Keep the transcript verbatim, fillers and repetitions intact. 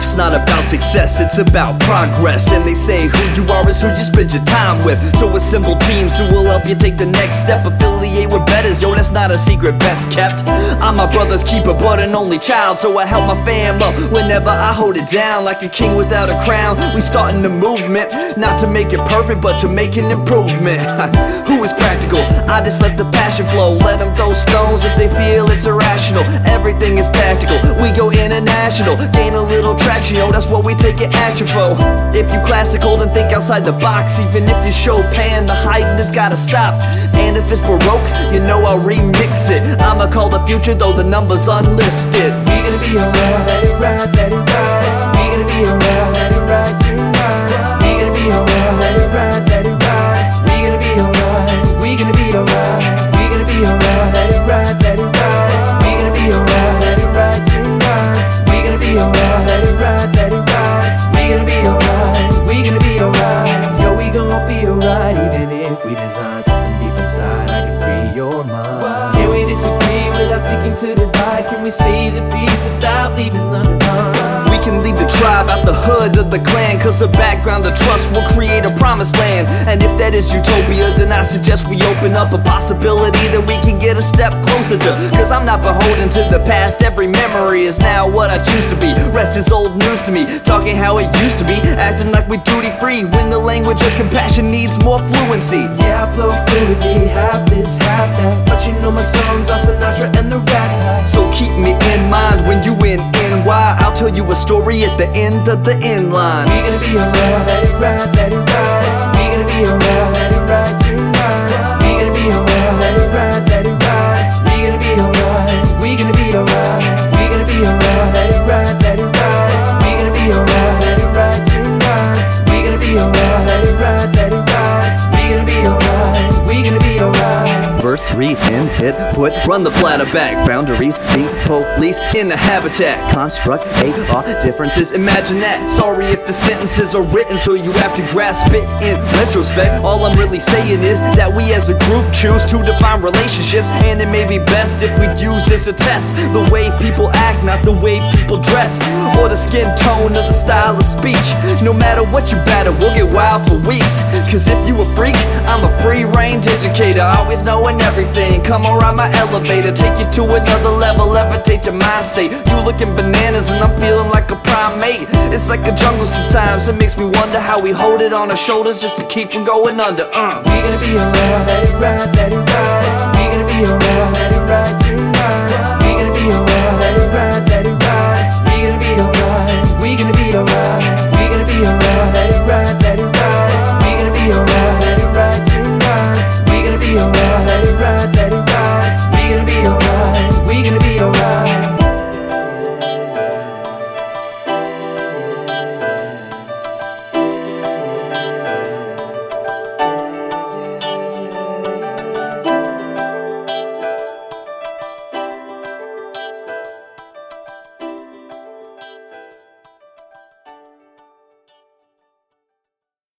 Life's not about success, it's about progress. And they say who you are is who you spend your time with. So assemble teams who will help you take the next step. Affiliate with betters, yo, that's not a secret best kept. I'm my brother's keeper, but an only child, so I help my fam up whenever I hold it down. Like a king without a crown, we starting the movement. Not to make it perfect, but to make an improvement. Who is practical? I just let the passion flow. Let them throw stones if they feel it's irrational. Everything is tactical, we go international. Gain a little traction, yo, that's what we take an action for. If you classical, then think outside the box. Even if you Chopin, the heightened it's gotta stop. And if it's Baroque, you know I'll remix it. I'ma call the future, though the number's unlisted. We gonna be alright, let it ride, let it ride. We gonna be alright, let it ride tonight. We gonna be alright, let it ride, let it ride. We gonna be alright, we gonna be alright. We gonna be alright, let it ride, let it ride. We gonna be alright, let it ride tonight. We gonna be alright, let it ride, let it ride. We gonna be alright, we gonna be alright. Yo, we gonna be alright, even if we design something deep inside. I can free your mind. Can we disagree without seeking to divide? Can we save the peace without leaving the divine? We can lead the tribe out the hood of the clan, cause the background of trust will create a promised land. And if that is utopia, then I suggest we open up a possibility that we can get a step closer to. Cause I'm not beholden to the past, every memory is now what I choose to be. Rest is old news to me, talking how it used to be. Acting like we're duty free, when the language of compassion needs more fluency. Yeah, I flow fluidly, half this, half that. But you know my songs are Sinatra and the Rat. So keep me in mind when you in N Y. I'll tell you a story at the end of the end line. We gonna be alright, let it ride, let it ride. We gonna be alright, let it ride tonight. We gonna be alright, let it ride, let it ride. We gonna be alright, we gonna be alright. We gonna be alright, let it ride, let it ride. We gonna be alright, let it ride tonight. We gonna be alright, let it ride, let it ride. We gonna be alright, we gonna be alright. Verse, read, and hit, put, run the platter back. Boundaries, beat, police, in the habitat. Construct, A R, differences, imagine that. Sorry if the sentences are written so you have to grasp it in retrospect. All I'm really saying is that we as a group choose to define relationships. And it may be best if we use as a test the way people act, not the way people dress, or the skin tone or the style of speech. No matter what you battle, we'll get wild for weeks. Cause if you a freak, I'm a free-range educator, always knowing everything. Come around my elevator, take you to another level, levitate your mind state. You looking bananas and I'm feeling like a primate. It's like a jungle sometimes, it makes me wonder how we hold it on our shoulders just to keep from going under. uh. We gonna be alright, let it ride, let it ride. We gonna be alright,